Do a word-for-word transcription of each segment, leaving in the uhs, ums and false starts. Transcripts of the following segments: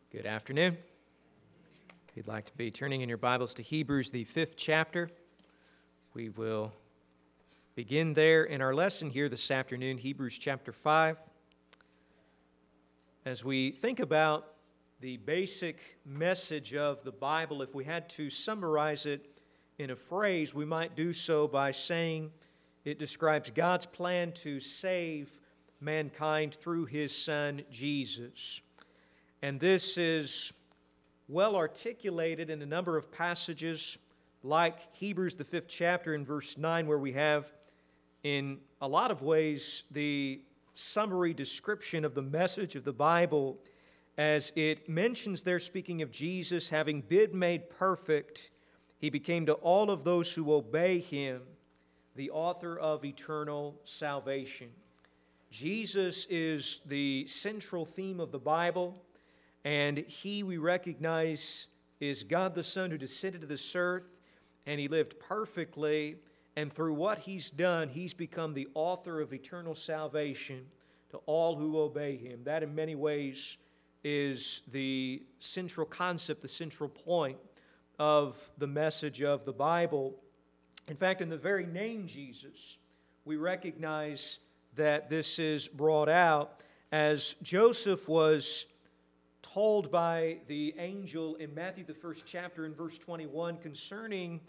Good afternoon. If you'd like to be turning in your Bibles to Hebrews, the fifth chapter, we will begin there in our lesson here this afternoon, Hebrews chapter five. As we think about the basic message of the Bible, if we had to summarize it in a phrase, we might do so by saying it describes God's plan to save mankind through His Son, Jesus. And this is well articulated in a number of passages, like Hebrews, the fifth chapter, in verse nine, where we have, in a lot of ways, the summary description of the message of the Bible, as it mentions there, speaking of Jesus, having been made perfect, He became to all of those who obey Him the author of eternal salvation. Jesus is the central theme of the Bible. And He, we recognize, is God the Son who descended to this earth, and He lived perfectly, and through what He's done, He's become the author of eternal salvation to all who obey Him. That, in many ways, is the central concept, the central point of the message of the Bible. In fact, in the very name Jesus, we recognize that this is brought out as Joseph was told by the angel in Matthew, the first chapter, in verse twenty-one, concerning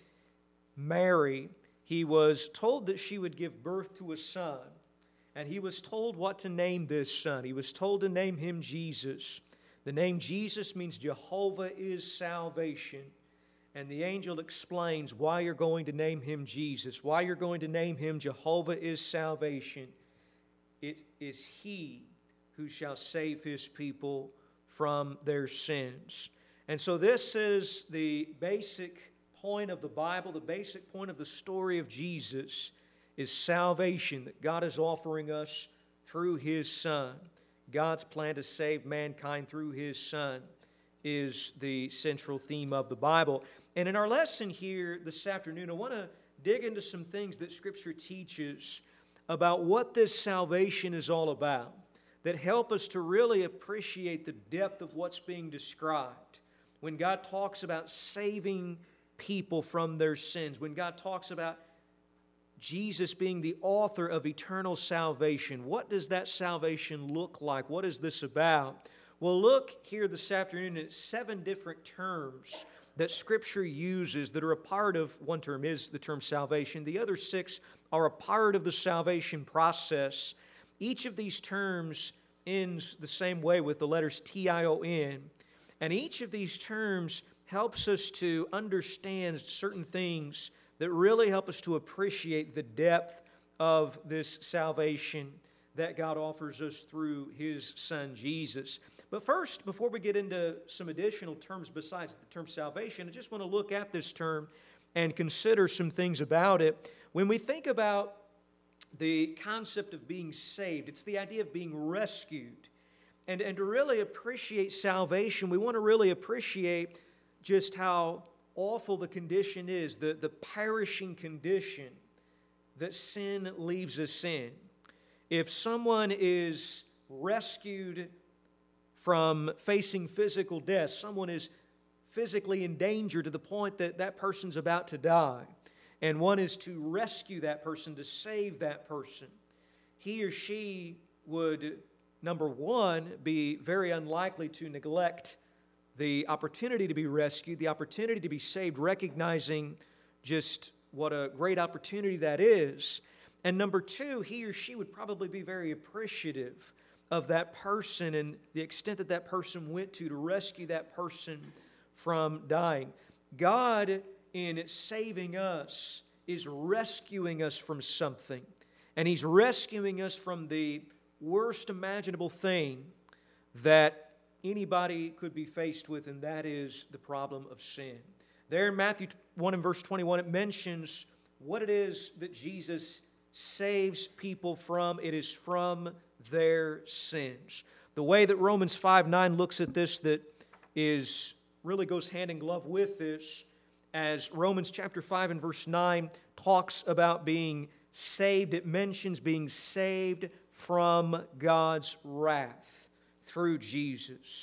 Mary. He was told that she would give birth to a son, and he was told what to name this son. He was told to name him Jesus. The name Jesus means Jehovah is salvation. And the angel explains why you're going to name him Jesus, why you're going to name him Jehovah is salvation. It is He who shall save His people from their sins. And so this is the basic point of the Bible, the basic point of the story of Jesus is salvation that God is offering us through His Son. God's plan to save mankind through His Son is the central theme of the Bible. And in our lesson here this afternoon, I want to dig into some things that Scripture teaches about what this salvation is all about, that help us to really appreciate the depth of what's being described. When God talks about saving people from their sins, when God talks about Jesus being the author of eternal salvation, what does that salvation look like? What is this about? Well, look here this afternoon at seven different terms that Scripture uses that are a part of, one term is the term salvation, the other six are a part of the salvation process. Each of these terms ends the same way with the letters T I O N. And each of these terms helps us to understand certain things that really help us to appreciate the depth of this salvation that God offers us through His Son, Jesus. But first, before we get into some additional terms besides the term salvation, I just want to look at this term and consider some things about it. When we think about the concept of being saved, it's the idea of being rescued. And, and to really appreciate salvation, we want to really appreciate just how awful the condition is, the, the perishing condition that sin leaves us in. If someone is rescued from facing physical death, someone is physically in danger to the point that that person's about to die, and one is to rescue that person, to save that person, he or she would, number one, be very unlikely to neglect the opportunity to be rescued, the opportunity to be saved, recognizing just what a great opportunity that is. And number two, he or she would probably be very appreciative of that person and the extent that that person went to to rescue that person from dying. God, in saving us, is rescuing us from something. And He's rescuing us from the worst imaginable thing that anybody could be faced with, and that is the problem of sin. There in Matthew one and verse twenty-one, it mentions what it is that Jesus saves people from. It is from their sins. The way that Romans five nine looks at this that is really goes hand in glove with this, as Romans chapter five and verse nine talks about being saved, it mentions being saved from God's wrath through Jesus.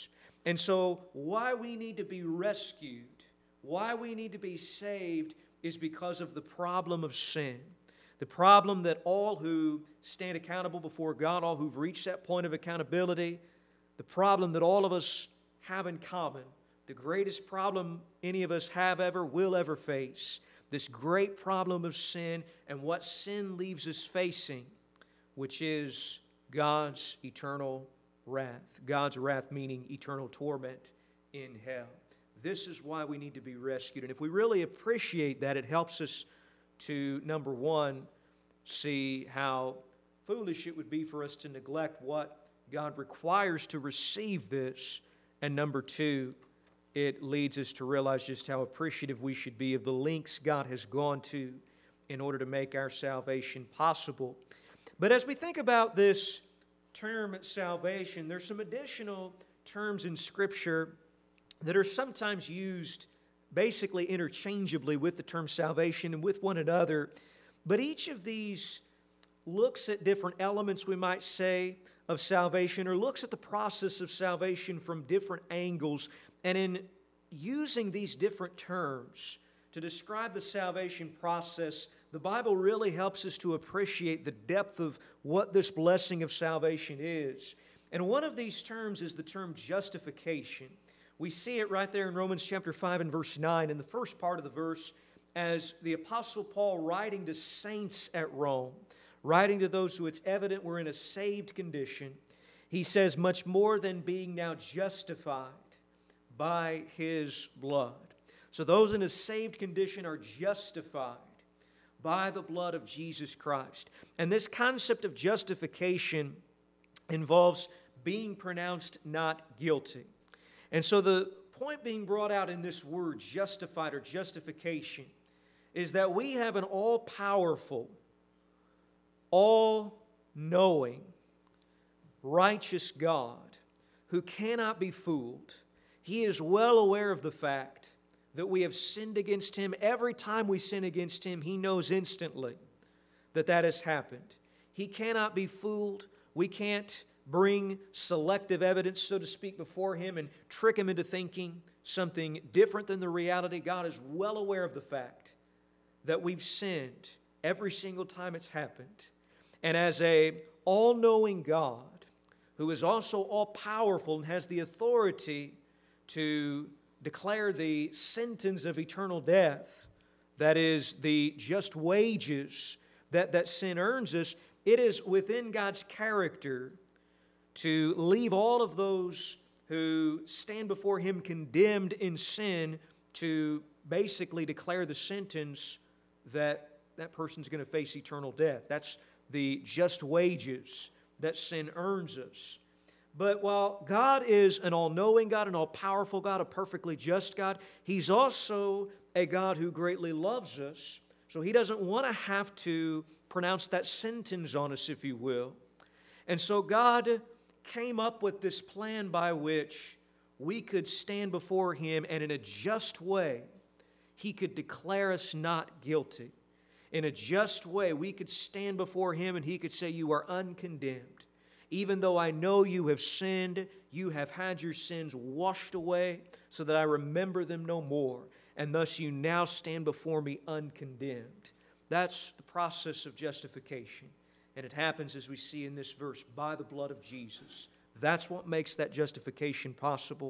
And so why we need to be rescued, why we need to be saved is because of the problem of sin. The problem that all who stand accountable before God, all who've reached that point of accountability, the problem that all of us have in common, the greatest problem any of us have ever, will ever face, this great problem of sin and what sin leaves us facing, which is God's eternal wrath. God's wrath meaning eternal torment in hell. This is why we need to be rescued. And if we really appreciate that, it helps us to, number one, see how foolish it would be for us to neglect what God requires to receive this. And number two, it leads us to realize just how appreciative we should be of the lengths God has gone to in order to make our salvation possible. But as we think about this term salvation, there's some additional terms in Scripture that are sometimes used basically interchangeably with the term salvation and with one another. But each of these looks at different elements, we might say, of salvation, or looks at the process of salvation from different angles. And in using these different terms to describe the salvation process, the Bible really helps us to appreciate the depth of what this blessing of salvation is. And one of these terms is the term justification. We see it right there in Romans chapter five and verse nine, in the first part of the verse, as the Apostle Paul writing to saints at Rome, writing to those who it's evident were in a saved condition, he says, much more than being now justified by His blood. So those in a saved condition are justified by the blood of Jesus Christ. And this concept of justification involves being pronounced not guilty. And so the point being brought out in this word, justified or justification, is that we have an all-powerful, all-knowing, righteous God who cannot be fooled. He is well aware of the fact that we have sinned against Him. Every time we sin against Him, He knows instantly that that has happened. He cannot be fooled. We can't bring selective evidence, so to speak, before Him and trick Him into thinking something different than the reality. God is well aware of the fact that we've sinned every single time it's happened. And as a all-knowing God, who is also all-powerful and has the authority to declare the sentence of eternal death, that is the just wages that, that sin earns us, it is within God's character to leave all of those who stand before Him condemned in sin to basically declare the sentence that that person's going to face eternal death. That's the just wages that sin earns us. But while God is an all-knowing God, an all-powerful God, a perfectly just God, He's also a God who greatly loves us. So He doesn't want to have to pronounce that sentence on us, if you will. And so God came up with this plan by which we could stand before Him, and in a just way, He could declare us not guilty. In a just way, we could stand before Him and He could say, you are uncondemned. Even though I know you have sinned, you have had your sins washed away so that I remember them no more. And thus you now stand before me uncondemned. That's the process of justification. And it happens, as we see in this verse, by the blood of Jesus. That's what makes that justification possible.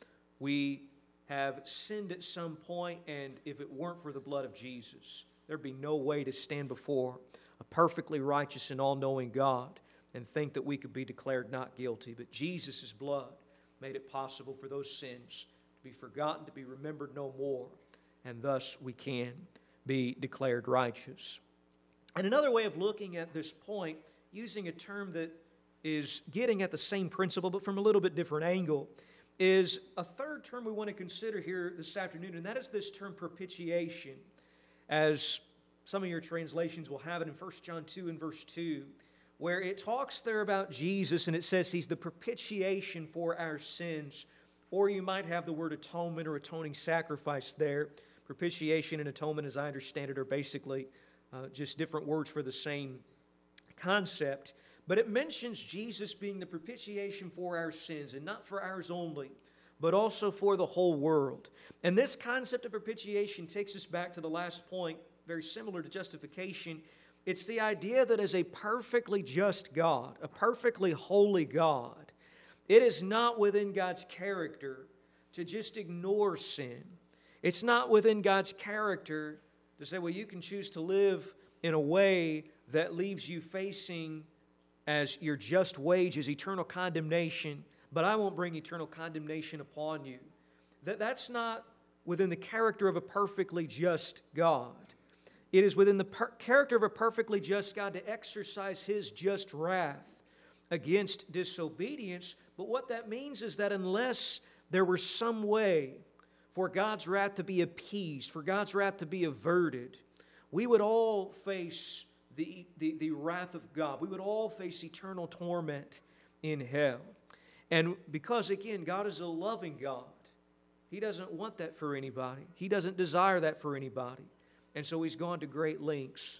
We have sinned at some point, and if it weren't for the blood of Jesus, there'd be no way to stand before a perfectly righteous and all-knowing God and think that we could be declared not guilty. But Jesus' blood made it possible for those sins to be forgotten, to be remembered no more, and thus we can be declared righteous. And another way of looking at this point, using a term that is getting at the same principle but from a little bit different angle, is a third term we want to consider here this afternoon, and that is this term propitiation. As some of your translations will have it in First John two and verse two, where it talks there about Jesus and it says He's the propitiation for our sins. Or you might have the word atonement or atoning sacrifice there. Propitiation and atonement, as I understand it, are basically uh, just different words for the same concept. But it mentions Jesus being the propitiation for our sins, and not for ours only, but also for the whole world. And this concept of propitiation takes us back to the last point, very similar to justification. It's the idea that as a perfectly just God, a perfectly holy God, it is not within God's character to just ignore sin. It's not within God's character to say, well, you can choose to live in a way that leaves you facing as your just wages eternal condemnation, but I won't bring eternal condemnation upon you. That, that's not within the character of a perfectly just God. It is within the per- character of a perfectly just God to exercise His just wrath against disobedience. But what that means is that unless there were some way for God's wrath to be appeased, for God's wrath to be averted, we would all face the, the, the wrath of God. We would all face eternal torment in hell. And because, again, God is a loving God, He doesn't want that for anybody. He doesn't desire that for anybody. And so He's gone to great lengths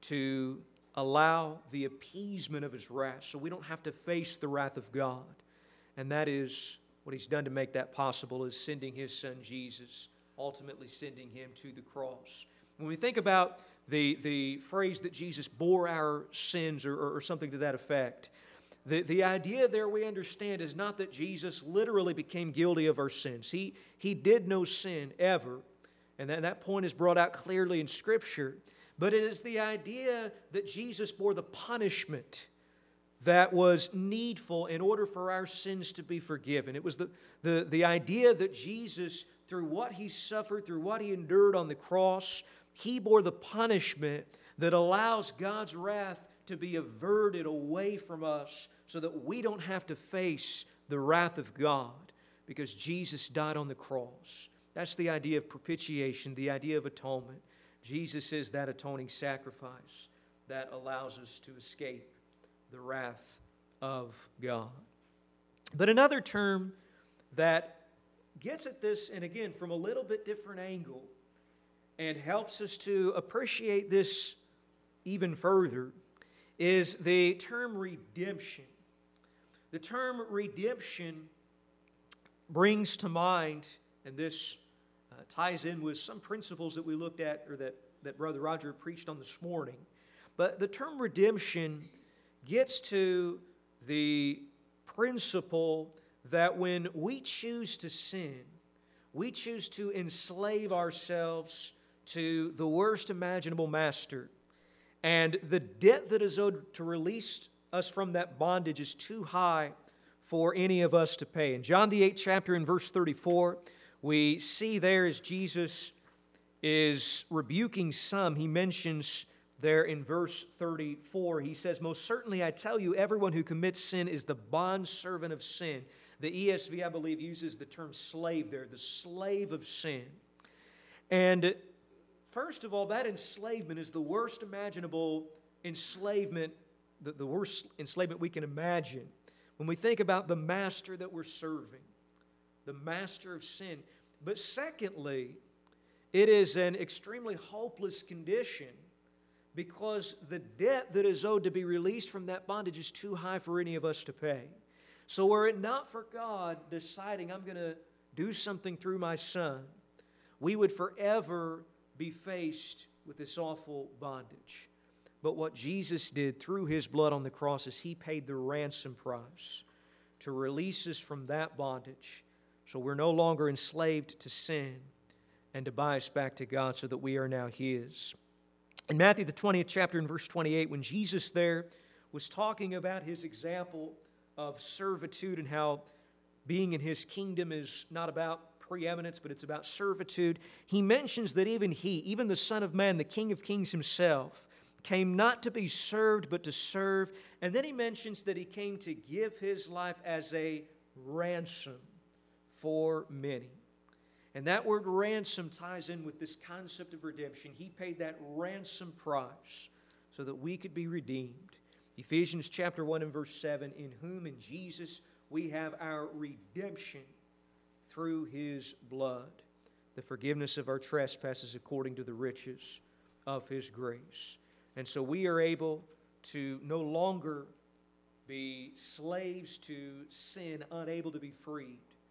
to allow the appeasement of His wrath so we don't have to face the wrath of God. And that is what He's done to make that possible, is sending His Son Jesus, ultimately sending Him to the cross. When we think about the, the phrase that Jesus bore our sins, or, or, or something to that effect, the, the idea there we understand is not that Jesus literally became guilty of our sins. He, he did no sin ever, and that, that point is brought out clearly in Scripture. But it is the idea that Jesus bore the punishment that was needful in order for our sins to be forgiven. It was the, the, the idea that Jesus, through what He suffered, through what He endured on the cross, He bore the punishment that allows God's wrath to be averted away from us so that we don't have to face the wrath of God because Jesus died on the cross. That's the idea of propitiation, the idea of atonement. Jesus is that atoning sacrifice that allows us to escape the wrath of God. But another term that gets at this, and again, from a little bit different angle, and helps us to appreciate this even further, is the term redemption. The term redemption brings to mind, and this uh, ties in with some principles that we looked at, or that, that Brother Roger preached on this morning. But the term redemption gets to the principle that when we choose to sin, we choose to enslave ourselves to the worst imaginable master, and the debt that is owed to release us from that bondage is too high for any of us to pay. In John the eighth chapter, in verse thirty-four, we see there as Jesus is rebuking some, He mentions there in verse thirty-four, He says, "Most certainly I tell you, everyone who commits sin is the bondservant of sin." The E S V, I believe, uses the term slave there, the slave of sin. And first of all, that enslavement is the worst imaginable enslavement, the, the worst enslavement we can imagine. When we think about the master that we're serving, the master of sin. But secondly, it is an extremely hopeless condition because the debt that is owed to be released from that bondage is too high for any of us to pay. So were it not for God deciding, I'm going to do something through my Son, we would forever be faced with this awful bondage. But what Jesus did through His blood on the cross is He paid the ransom price to release us from that bondage, so we're no longer enslaved to sin, and to buy us back to God so that we are now His. In Matthew the twentieth chapter, in verse twenty-eight, when Jesus there was talking about His example of servitude and how being in His kingdom is not about preeminence, but it's about servitude, He mentions that even He, even the Son of Man, the King of Kings Himself, came not to be served, but to serve. And then He mentions that He came to give His life as a ransom for many. And that word ransom ties in with this concept of redemption. He paid that ransom price so that we could be redeemed. Ephesians chapter one and verse seven, in whom, in Jesus, we have our redemption through His blood, the forgiveness of our trespasses according to the riches of His grace. And so we are able to no longer be slaves to sin, unable to be freed,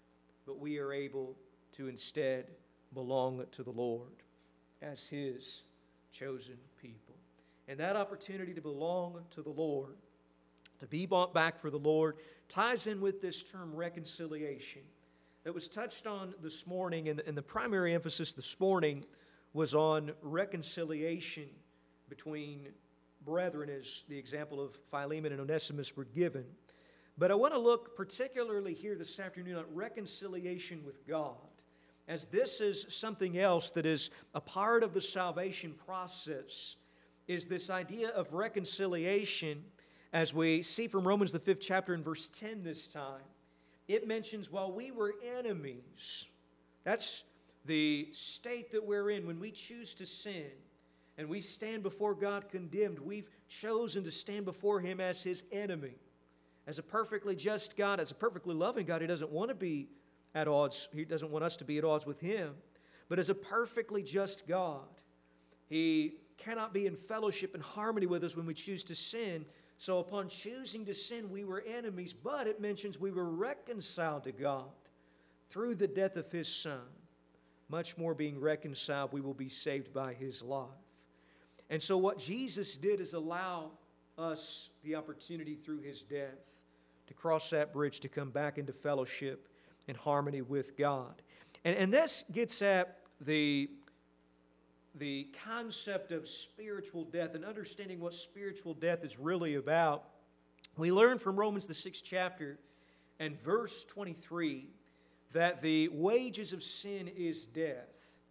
but we are able to instead belong to the Lord as His chosen people. And that opportunity to belong to the Lord, to be bought back for the Lord, ties in with this term reconciliation that was touched on this morning, and, and the primary emphasis this morning was on reconciliation between brethren, as the example of Philemon and Onesimus were given. But I want to look particularly here this afternoon at reconciliation with God, as this is something else that is a part of the salvation process, is this idea of reconciliation, as we see from Romans the fifth chapter in verse ten this time. It mentions while we were enemies, that's the state that we're in when we choose to sin and we stand before God condemned. We've chosen to stand before Him as His enemy. As a perfectly just God, as a perfectly loving God, He doesn't want to be at odds. He doesn't want us to be at odds with Him. But as a perfectly just God, He cannot be in fellowship and harmony with us when we choose to sin. So upon choosing to sin, we were enemies, but it mentions we were reconciled to God through the death of His Son. Much more being reconciled, we will be saved by His life. And so what Jesus did is allow us the opportunity through His death to cross that bridge, to come back into fellowship and harmony with God. And, and this gets at the, the concept of spiritual death and understanding what spiritual death is really about. We learn from Romans the sixth chapter and verse twenty-three that the wages of sin is death.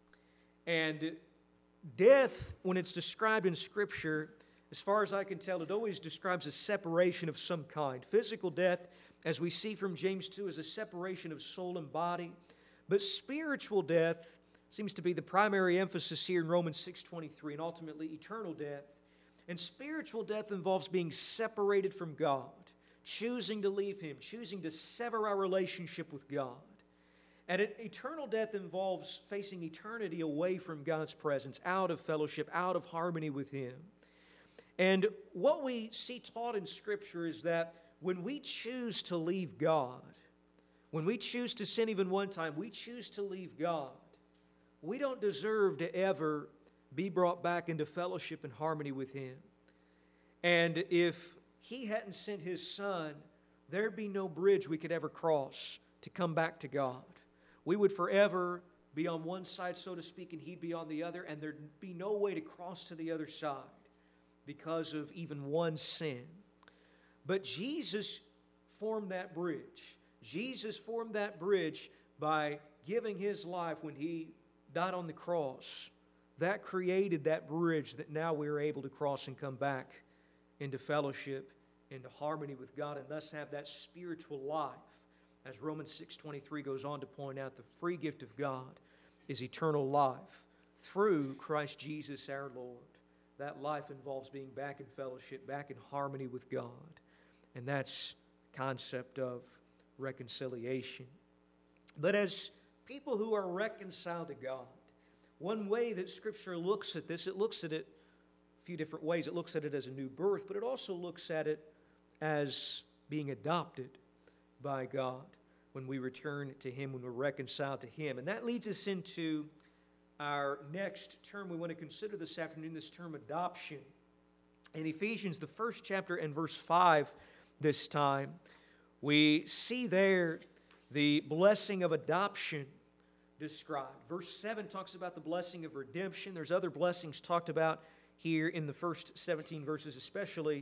And death, when it's described in Scripture, as far as I can tell, it always describes a separation of some kind. Physical death, as we see from James two, is a separation of soul and body. But spiritual death seems to be the primary emphasis here in Romans six twenty-three, and ultimately eternal death. And spiritual death involves being separated from God, choosing to leave Him, choosing to sever our relationship with God. And eternal death involves facing eternity away from God's presence, out of fellowship, out of harmony with Him. And what we see taught in Scripture is that when we choose to leave God, when we choose to sin even one time, we choose to leave God, we don't deserve to ever be brought back into fellowship and harmony with Him. And if He hadn't sent His Son, there'd be no bridge we could ever cross to come back to God. We would forever be on one side, so to speak, and He'd be on the other, and there'd be no way to cross to the other side because of even one sin. But Jesus formed that bridge. Jesus formed that bridge by giving His life when He died on the cross. That created that bridge that now we are able to cross and come back into fellowship, into harmony with God, and thus have that spiritual life. As Romans six twenty-three goes on to point out, the free gift of God is eternal life through Christ Jesus our Lord. That life involves being back in fellowship, back in harmony with God. And that's the concept of reconciliation. But as people who are reconciled to God, one way that Scripture looks at this, it looks at it a few different ways. It looks at it as a new birth, but it also looks at it as being adopted by God when we return to Him, when we're reconciled to Him. And that leads us into our next term we want to consider this afternoon, this term adoption. In Ephesians, the first chapter and verse five this time, we see there the blessing of adoption described. Verse seven talks about the blessing of redemption. There's other blessings talked about here in the first seventeen verses, especially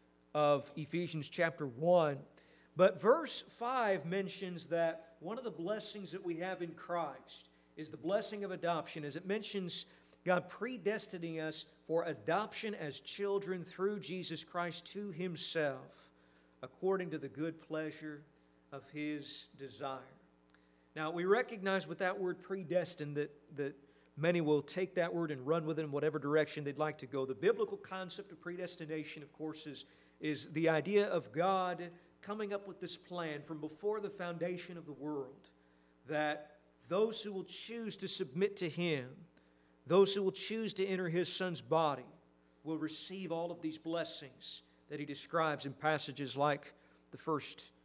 of Ephesians chapter one. But verse five mentions that one of the blessings that we have in Christ is the blessing of adoption, as it mentions God predestining us for adoption as children through Jesus Christ to Himself, according to the good pleasure of His desire. Now, we recognize with that word predestined that, that many will take that word and run with it in whatever direction they'd like to go. The biblical concept of predestination, of course, is, is the idea of God coming up with this plan from before the foundation of the world, that those who will choose to submit to Him, those who will choose to enter His Son's body, will receive all of these blessings that He describes in passages like the first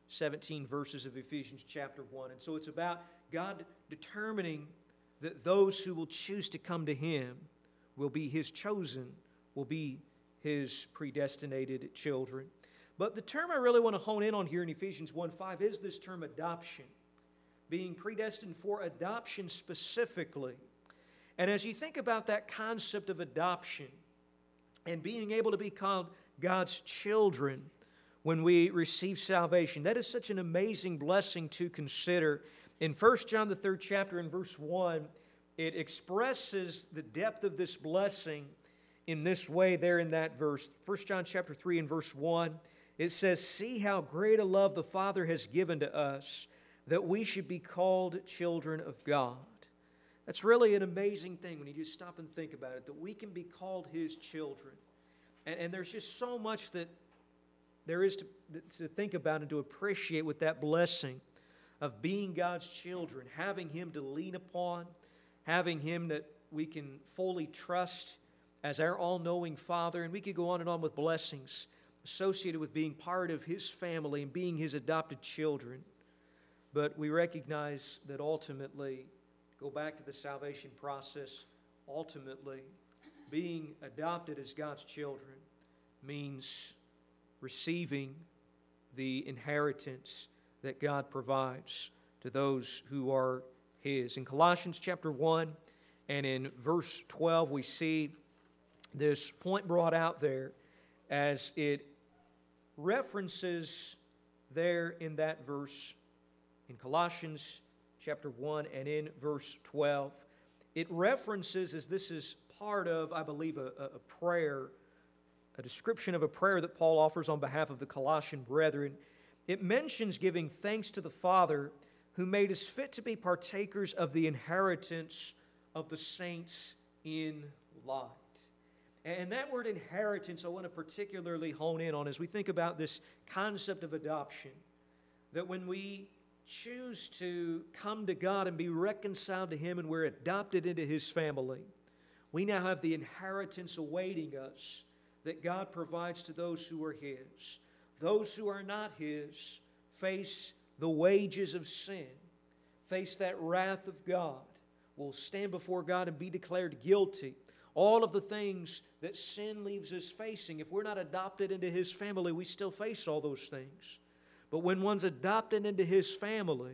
seventeen verses of Ephesians chapter one. And so it's about God determining that those who will choose to come to Him will be His chosen, will be His predestinated children. But the term I really want to hone in on here in Ephesians one five is this term adoption, being predestined for adoption specifically. And as you think about that concept of adoption and being able to be called God's children when we receive salvation, that is such an amazing blessing to consider. In First John, the third chapter, in verse one, it expresses the depth of this blessing in this way there in that verse. First John chapter three and verse one, it says, "See how great a love the Father has given to us, that we should be called children of God." That's really an amazing thing when you just stop and think about it, that we can be called His children. And, and there's just so much that there is to, to think about and to appreciate with that blessing of being God's children, having Him to lean upon, having Him that we can fully trust as our all-knowing Father. And we could go on and on with blessings associated with being part of His family and being His adopted children. But we recognize that ultimately, go back to the salvation process, ultimately, being adopted as God's children means receiving the inheritance that God provides to those who are His. In Colossians chapter one and in verse twelve, we see this point brought out there as it references there in that verse, in Colossians chapter one and in verse twelve. It references, as this is part of, I believe, a, a prayer, a description of a prayer that Paul offers on behalf of the Colossian brethren. It mentions giving thanks to the Father who made us fit to be partakers of the inheritance of the saints in light. And that word inheritance I want to particularly hone in on as we think about this concept of adoption. That when we choose to come to God and be reconciled to Him and we're adopted into His family, we now have the inheritance awaiting us that God provides to those who are His. Those who are not His face the wages of sin, face that wrath of God, will stand before God and be declared guilty. All of the things that sin leaves us facing, if we're not adopted into His family, we still face all those things. But when one's adopted into His family,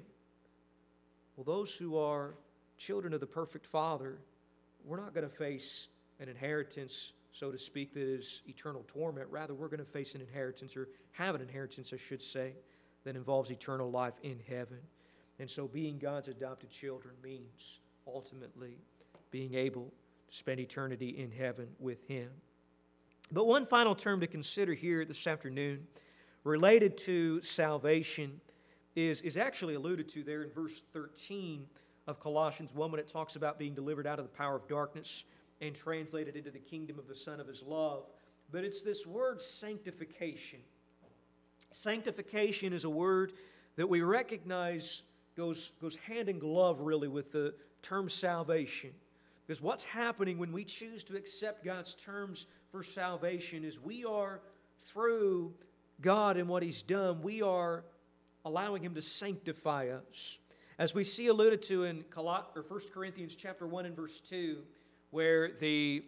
well, those who are children of the perfect Father, we're not going to face an inheritance, so to speak, that is eternal torment. Rather, we're going to face an inheritance, or have an inheritance, I should say, that involves eternal life in heaven. And so being God's adopted children means ultimately being able to spend eternity in heaven with Him. But one final term to consider here this afternoon related to salvation is, is actually alluded to there in verse thirteen of Colossians one when it talks about being delivered out of the power of darkness and translated into the kingdom of the Son of His love. But it's this word sanctification. Sanctification is a word that we recognize goes, goes hand in glove really with the term salvation. Because what's happening when we choose to accept God's terms for salvation is we are, through God and what He's done, we are allowing Him to sanctify us. As we see alluded to in First Corinthians chapter one and verse two, where the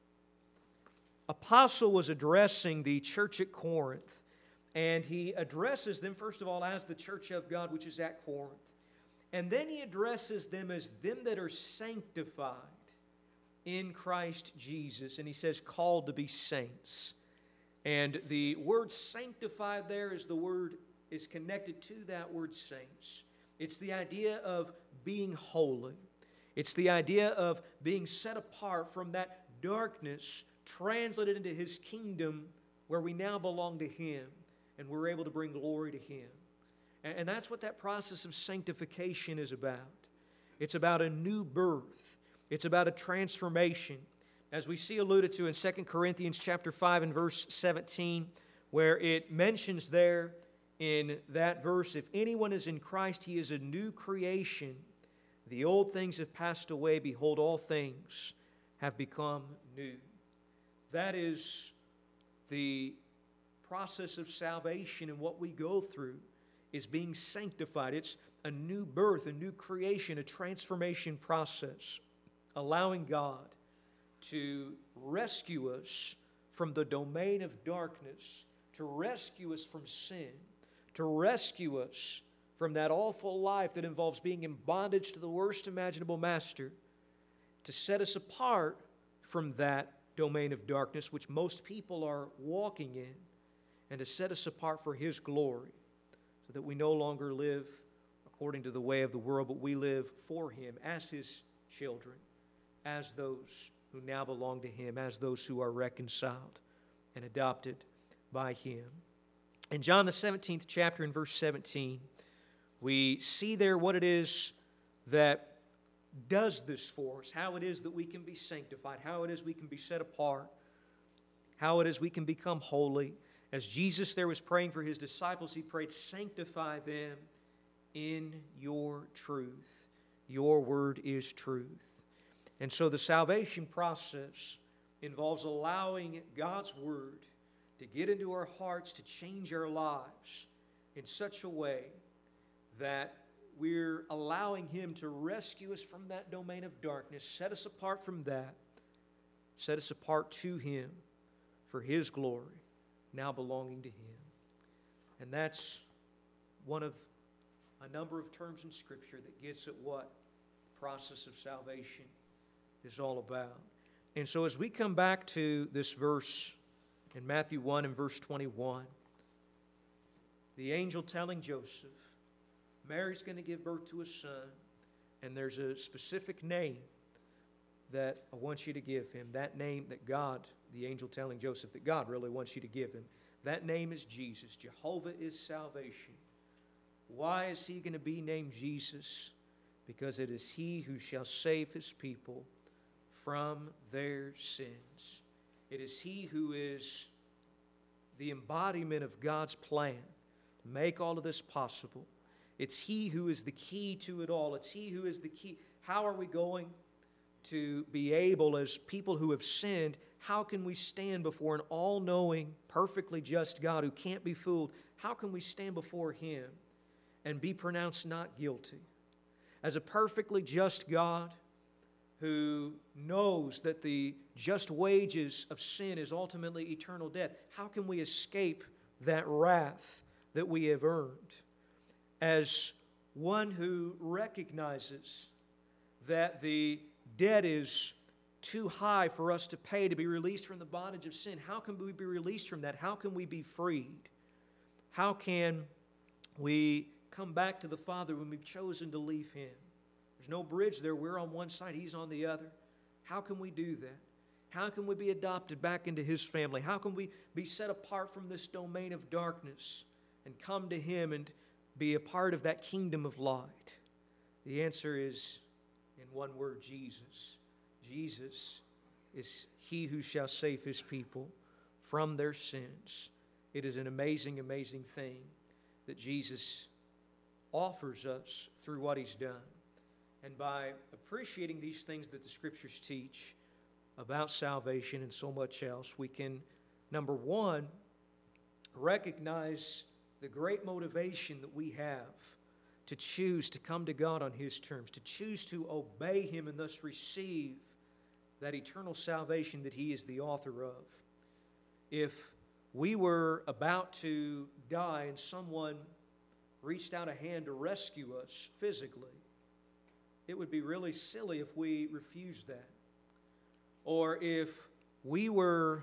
apostle was addressing the church at Corinth, and he addresses them, first of all, as the church of God, which is at Corinth. And then he addresses them as them that are sanctified in Christ Jesus. And he says, called to be saints. And the word sanctified there is the word, is connected to that word saints. It's the idea of being holy. It's the idea of being set apart from that darkness, translated into His kingdom where we now belong to Him and we're able to bring glory to Him. And that's what that process of sanctification is about. It's about a new birth. It's about a transformation. As we see alluded to in Second Corinthians chapter five and verse seventeen, where it mentions there in that verse, if anyone is in Christ, he is a new creation. The old things have passed away. Behold, all things have become new. That is the process of salvation and what we go through is being sanctified. It's a new birth, a new creation, a transformation process, allowing God to rescue us from the domain of darkness, to rescue us from sin, to rescue us from that awful life that involves being in bondage to the worst imaginable master, to set us apart from that domain of darkness which most people are walking in, and to set us apart for His glory, so that we no longer live according to the way of the world, but we live for Him as His children, as those who now belong to Him, as those who are reconciled and adopted by Him. In John the seventeenth chapter, in verse seventeen, we see there what it is that does this for us, how it is that we can be sanctified, how it is we can be set apart, how it is we can become holy. As Jesus there was praying for His disciples, He prayed, sanctify them in your truth. Your word is truth. And so the salvation process involves allowing God's word to get into our hearts, to change our lives in such a way that we're allowing Him to rescue us from that domain of darkness, set us apart from that, set us apart to Him for His glory, now belonging to Him. And that's one of a number of terms in Scripture that gets at what the process of salvation is all about. And so as we come back to this verse in Matthew one and verse twenty-one, the angel telling Joseph, Mary's going to give birth to a son, and there's a specific name that I want you to give him. That name that God, the angel telling Joseph that God really wants you to give him. That name is Jesus. Jehovah is salvation. Why is He going to be named Jesus? Because it is He who shall save His people from their sins. It is He who is the embodiment of God's plan to make all of this possible. It's He who is the key to it all. It's He who is the key. How are we going to be able, as people who have sinned, how can we stand before an all-knowing, perfectly just God who can't be fooled? How can we stand before Him and be pronounced not guilty? As a perfectly just God who knows that the just wages of sin is ultimately eternal death, how can we escape that wrath that we have earned? As one who recognizes that the debt is too high for us to pay to be released from the bondage of sin, how can we be released from that? How can we be freed? How can we come back to the Father when we've chosen to leave Him? There's no bridge there. We're on one side, He's on the other. How can we do that? How can we be adopted back into His family? How can we be set apart from this domain of darkness and come to Him and be a part of that kingdom of light? The answer is in one word, Jesus. Jesus is He who shall save His people from their sins. It is an amazing, amazing thing that Jesus offers us through what He's done. And by appreciating these things that the Scriptures teach about salvation and so much else, we can, number one, recognize the great motivation that we have to choose to come to God on His terms, to choose to obey Him and thus receive that eternal salvation that He is the author of. If we were about to die and someone reached out a hand to rescue us physically, it would be really silly if we refused that. Or if we were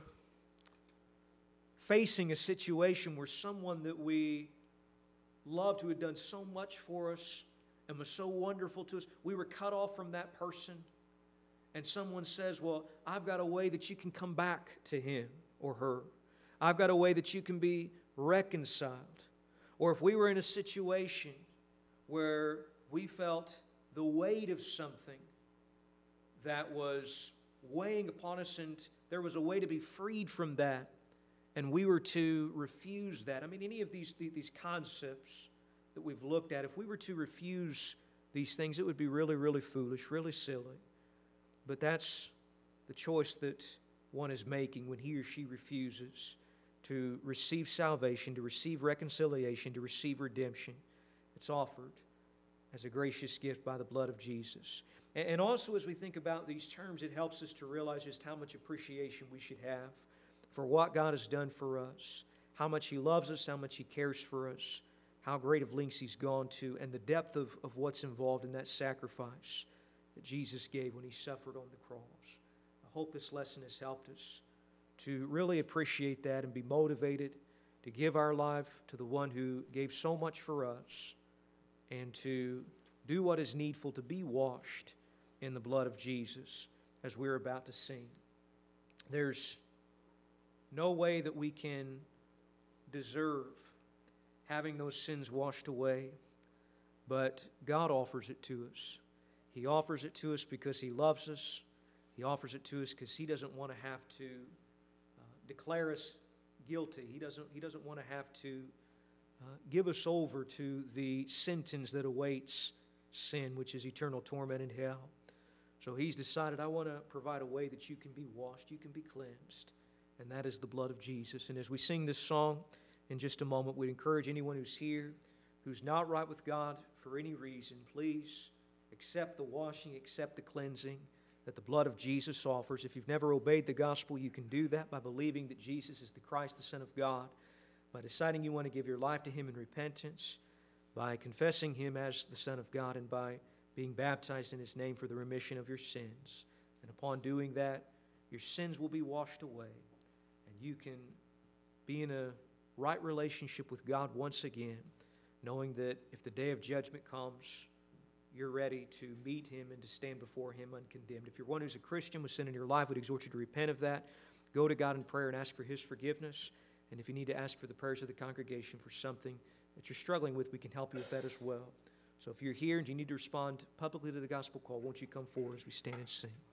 facing a situation where someone that we loved, who had done so much for us and was so wonderful to us, we were cut off from that person, and someone says, well, I've got a way that you can come back to him or her. I've got a way that you can be reconciled. Or if we were in a situation where we felt the weight of something that was weighing upon us and there was a way to be freed from that, and we were to refuse that. I mean, any of these, these concepts that we've looked at, if we were to refuse these things, it would be really, really foolish, really silly. But that's the choice that one is making when he or she refuses to receive salvation, to receive reconciliation, to receive redemption. It's offered as a gracious gift by the blood of Jesus. And also, as we think about these terms, it helps us to realize just how much appreciation we should have for what God has done for us, how much He loves us, how much He cares for us, how great of lengths He's gone to, and the depth of, of what's involved in that sacrifice that Jesus gave when He suffered on the cross. I hope this lesson has helped us to really appreciate that and be motivated to give our life to the one who gave so much for us and to do what is needful to be washed in the blood of Jesus as we're about to sing. There's no way that we can deserve having those sins washed away, but God offers it to us. He offers it to us because He loves us. He offers it to us because He doesn't want to have to uh, declare us guilty. He doesn't, he doesn't want to have to uh, give us over to the sentence that awaits sin, which is eternal torment in hell. So He's decided, I want to provide a way that you can be washed, you can be cleansed, and that is the blood of Jesus. And as we sing this song in just a moment, we'd encourage anyone who's here, who's not right with God for any reason, please accept the washing, accept the cleansing that the blood of Jesus offers. If you've never obeyed the gospel, you can do that by believing that Jesus is the Christ, the Son of God, by deciding you want to give your life to Him in repentance, by confessing Him as the Son of God, and by being baptized in His name for the remission of your sins. And upon doing that, your sins will be washed away, and you can be in a right relationship with God once again, knowing that if the day of judgment comes, you're ready to meet Him and to stand before Him uncondemned. If you're one who's a Christian with sin in your life, we'd exhort you to repent of that. Go to God in prayer and ask for His forgiveness. And if you need to ask for the prayers of the congregation for something that you're struggling with, we can help you with that as well. So if you're here and you need to respond publicly to the gospel call, won't you come forward as we stand and sing?